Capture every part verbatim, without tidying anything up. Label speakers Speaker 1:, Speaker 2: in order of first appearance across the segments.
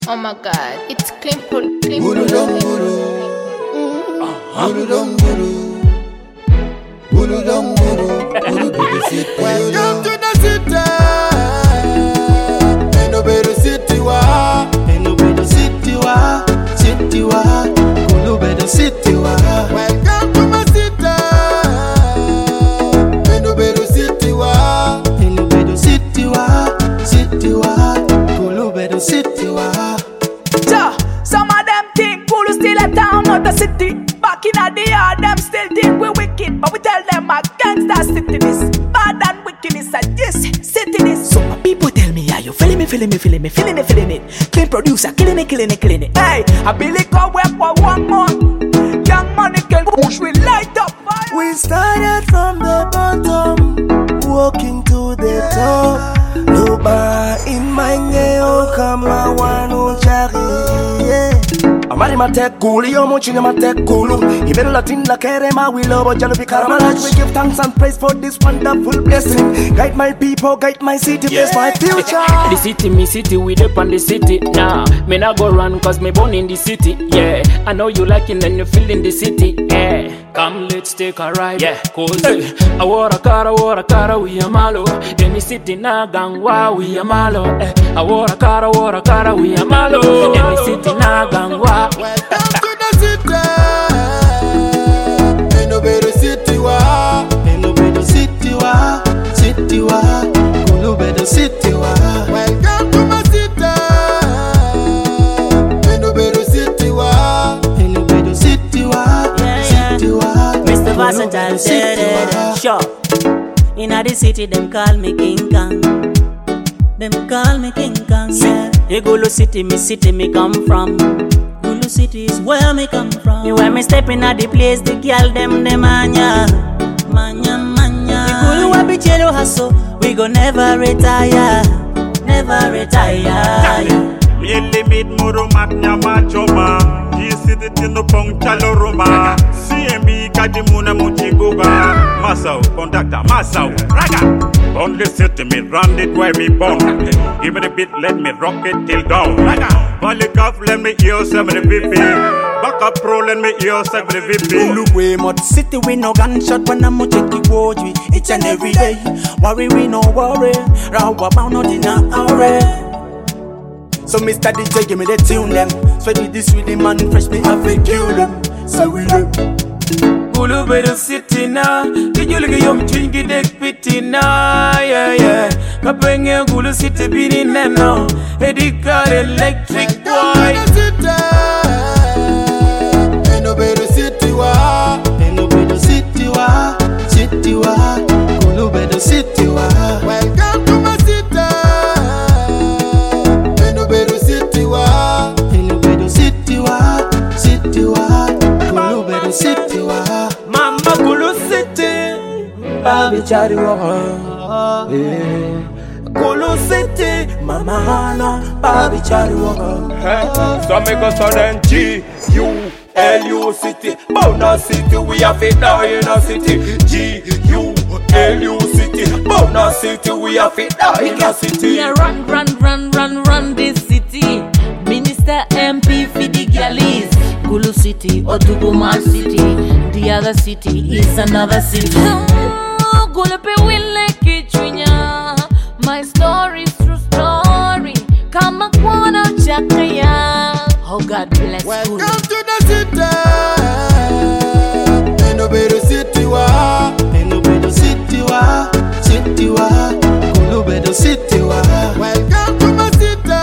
Speaker 1: Oh my God, it's clean pull, clean
Speaker 2: Guru dum guru, guru dum guru, guru dum guru, guru to the city. Welcome to the city. Ain't no better city wa, ain't no better city wa, city wa, guru better city wa. Welcome to my city. Ain't no better city wa, ain't no better city wa, city wa, guru better city wa.
Speaker 3: Some of them think Kulu still a town, not a city. Back in the yard, them still think we wicked, but we tell them a gangster city this. Bad and wickedness and yes, city this. So my people tell me, yeah, you feeling me, feeling me, feeling me, feeling it, feeling it. Clean producer, killing it, killing it, killing it. Hey, I believe God work for one month. Young money can push, we light up fire.
Speaker 4: We started from the bottom, walking to the top. No bar in my neo, come on, one on Amari mate kuli, yo mochine mate kulu. Even Latin la kerema, we love Jalopi Karamalaj. We give thanks and praise for this wonderful blessing. Guide my people, guide my city, bless my future.
Speaker 5: The city, me city, we dip on the city. Nah, me not go run cause me born in the city. Yeah, I know you like it and you feel in the city. Yeah, come let's take a ride. Yeah, cause hey. I want a car, I want a car, we are malo. In the city, na gangwa, we are malo. Eh. I want a car, I want a car, we are malo. In the city, na gangwa.
Speaker 2: Welcome to the city. Ain't no better city wa, ain't no better city wa, city wa, Kulu better city wa. Welcome to my city. Ain't no better city wa, ain't no better city wa, city wa.
Speaker 6: Mister Versatile said it. Sure. In the city, them call me King Kong. Them call me King Kong. Yeah. Igulu city, me city, me come from. City is where me come from. Me when me step in at the place, the girl them them manya, manya manya. We cool we be chelo hustle, we go never retire, never retire.
Speaker 7: Me limit muru magna machoma, he city tino pong chalo roma. C M B kadimuna muchibuga, Masao conductor Masao raga. Only city me run it where me born. Give me the beat, let me rock it till dawn. Only cuff, let me hear some of the V P. Back up pro, let me hear some of the V P.
Speaker 4: Look way mod city we no gunshot when I'm check the watch we each and every day. Worry we no worry, row about not in a hurry. So Mister D J give me the tune them. Sweaty this with the man fresh me have a kill them. So we look.
Speaker 5: Kulu better city na, kijulike yom chingi dek piti na, yeah yeah. Kapenge Kulu city bini neno, edika electric boy.
Speaker 2: Ain't no better city wa, ain't no better city wa, city wa, Kulu better city wa. Welcome to my city. Ain't no better city wa, ain't no better city wa, city wa, Kulu better city wa.
Speaker 4: Mama Kulu city, Babi Chari wa. Kulu city, Mama Hana, Babi Chari wa.
Speaker 8: So me go sudden G U L U city, Bona city, we have it now in a city. G U L U city, Bona city, we have it now in a city.
Speaker 9: Yeah, run, run, run, run, run this city. Minister M P for the galleys. Kulu city, Otuguma city. The other city is another city. Gulupe wile kichunya. My story's true story. Kama kwana chakaya. Oh God bless
Speaker 2: Welcome
Speaker 9: Kulu.
Speaker 2: to the city. Ain't no better city wa, ain't no better city wa, city wa, Kulu better city wa. Welcome to my city.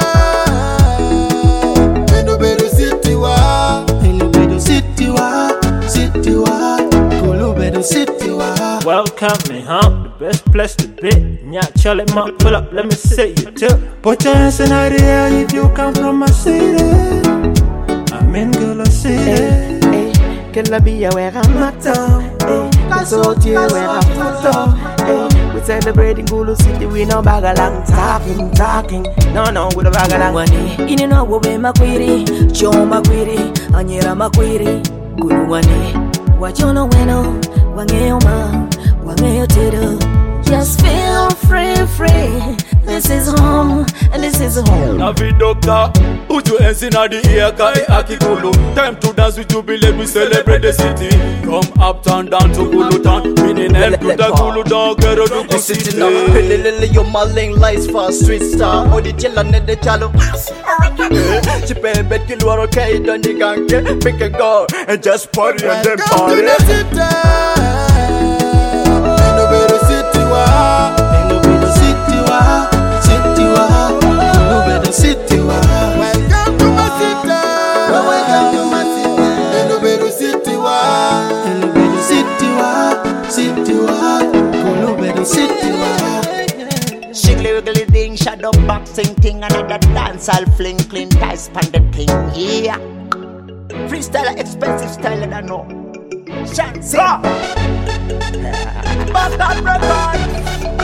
Speaker 2: Ain't no better city wa, ain't no better city wa, city wa, Kulu better city wa.
Speaker 5: Welcome me, huh? The best place to be. Nya Charlie Mark, pull up, let me say you too.
Speaker 4: Put your hands in the air if you come from a city. I'm in Gulu city.
Speaker 10: Killa be where I'm at all. Cause out here where I'm at. We celebrating Kulu city, we no bag along. Talking, talking, no, no, we no bag along.
Speaker 6: Wani, ini no wobe makwiri, cho makwiri, anyera makwiri, Kulu wani. Wajono weno, wangeoma, wangeotero.
Speaker 9: Just feel free, free.
Speaker 6: This is home, and this is home.
Speaker 8: Navi doctor, put your hands in the air, kai akikulu. Time to dance with jubilee, we celebrate the city. From uptown down to Kulu town, meaning help to the Kulu down, get out of the city.
Speaker 11: Lily, you're mulling lights for a street star. Oh, the chillin' and the chalo. She pay bet kill or okay, don't you gang get pick a girl and just party and then party.
Speaker 2: Welcome to the city. Ain't no better city, wa. Ain't no better city, wa. City, wa. Ain't no better city, wa. Welcome to my city. Welcome to my city. Ain't no better city, wa. Ain't no better city, wa. City, wa. Ain't no better city, wa.
Speaker 11: Shiggly wiggly ding, shadow boxing thing, another dance, I'll fling, clean ties, pan the thing, yeah. Freestyle, expensive style, I don't know. Chance, back on record.